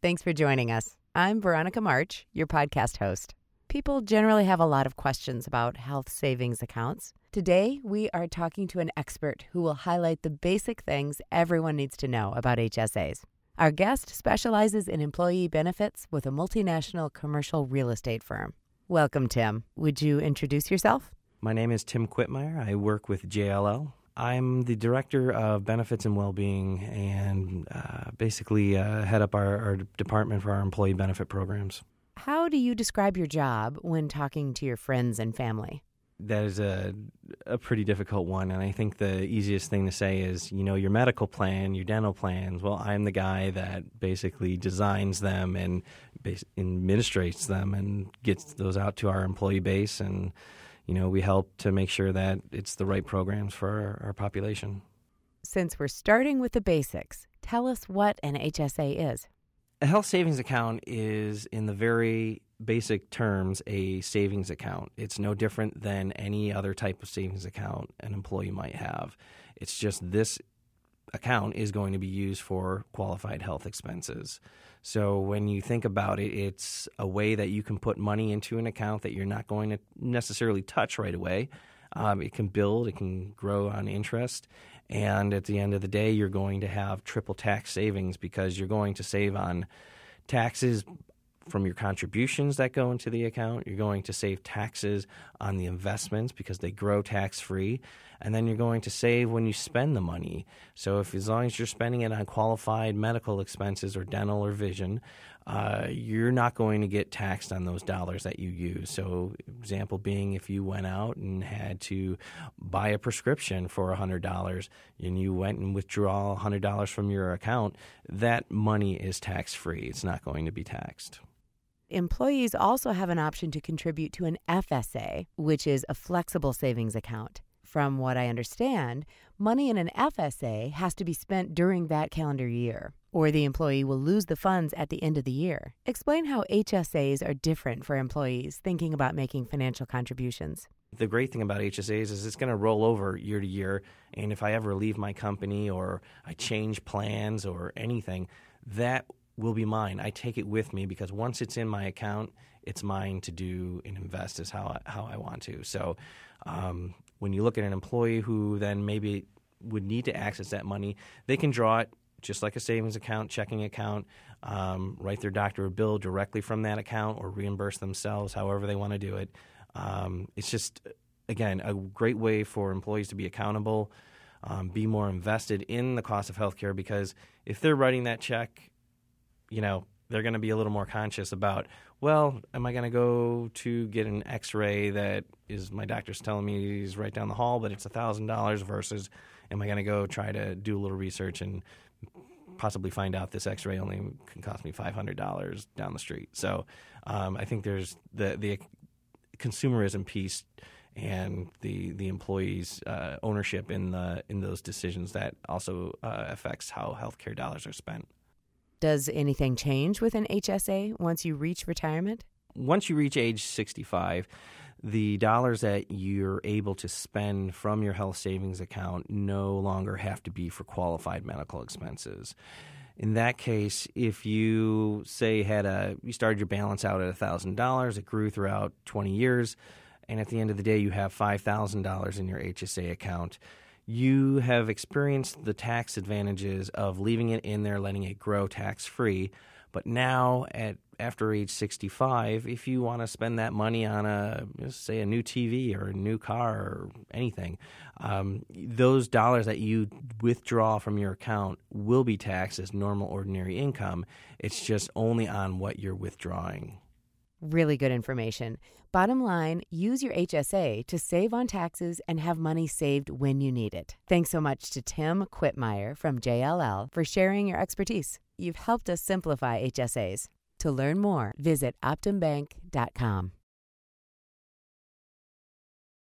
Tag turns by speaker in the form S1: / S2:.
S1: Thanks for joining us. I'm Veronica March, your podcast host. People generally have a lot of questions about health savings accounts. Today, we are talking to an expert who will highlight the basic things everyone needs to know about HSAs. Our guest specializes in employee benefits with a multinational commercial real estate firm. Welcome, Tim. Would you introduce yourself?
S2: My name is Tim Quitmeyer. I work with JLL. I'm the Director of Benefits and Wellbeing and basically head up our department for our employee benefit programs.
S1: How do you describe your job when talking to your friends and family?
S2: That is a pretty difficult one, and I think the easiest thing to say is, your medical plan, your dental plans. Well, I'm the guy that basically designs them and administrates them and gets those out to our employee base, and we help to make sure that it's the right programs for our population.
S1: Since we're starting with the basics, tell us what an HSA is.
S2: A health savings account is, in the very basic terms, a savings account. It's no different than any other type of savings account an employee might have. It's just this account is going to be used for qualified health expenses. So when you think about it, it's a way that you can put money into an account that you're not going to necessarily touch right away. It can build, it can grow on interest, and at the end of the day, you're going to have triple tax savings because you're going to save on taxes from your contributions that go into the account. You're going to save taxes on the investments because they grow tax-free. And then you're going to save when you spend the money. So as long as you're spending it on qualified medical expenses or dental or vision, you're not going to get taxed on those dollars that you use. So example being, if you went out and had to buy a prescription for $100 and you went and withdraw $100 from your account, that money is tax-free. It's not going to be taxed.
S1: Employees also have an option to contribute to an FSA, which is a flexible savings account. From what I understand, money in an FSA has to be spent during that calendar year, or the employee will lose the funds at the end of the year. Explain how HSAs are different for employees thinking about making financial contributions.
S2: The great thing about HSAs is it's going to roll over year to year, and if I ever leave my company or I change plans or anything, that will be mine. I take it with me because once it's in my account, it's mine to do and invest is how I want to. So when you look at an employee who then maybe would need to access that money, they can draw it just like a savings account, checking account, write their doctor a bill directly from that account or reimburse themselves however they want to do it. It's just, again, a great way for employees to be accountable, be more invested in the cost of healthcare, because if they're writing that check, they're going to be a little more conscious about, well, am I going to go to get an x-ray that is my doctor's telling me is right down the hall, but it's $1,000 versus am I going to go try to do a little research and possibly find out this x-ray only can cost me $500 down the street. So I think there's the consumerism piece and the employees' ownership in those decisions that also affects how healthcare dollars are spent.
S1: Does anything change with an HSA once you reach retirement?
S2: Once you reach age 65, the dollars that you're able to spend from your health savings account no longer have to be for qualified medical expenses. In that case, if you say you started your balance out at $1,000, it grew throughout 20 years, and at the end of the day you have $5,000 in your HSA account, you have experienced the tax advantages of leaving it in there, letting it grow tax-free. But now, after age 65, if you want to spend that money on a new TV or a new car or anything, those dollars that you withdraw from your account will be taxed as normal, ordinary income. It's just only on what you're withdrawing.
S1: Really good information. Bottom line, use your HSA to save on taxes and have money saved when you need it. Thanks so much to Tim Quitmeyer from JLL for sharing your expertise. You've helped us simplify HSAs. To learn more, visit OptumBank.com.